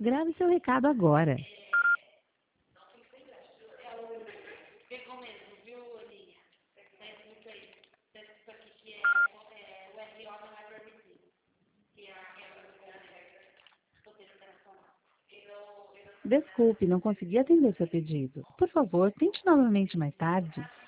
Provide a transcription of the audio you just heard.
Grave seu recado agora. Pegou mesmo, viu, Olivia? Está escrito aí. Está escrito aqui que o RO não é permitido. Que é a regra do roteiro internacional. Desculpe, não consegui atender seu pedido. Por favor, tente novamente mais tarde.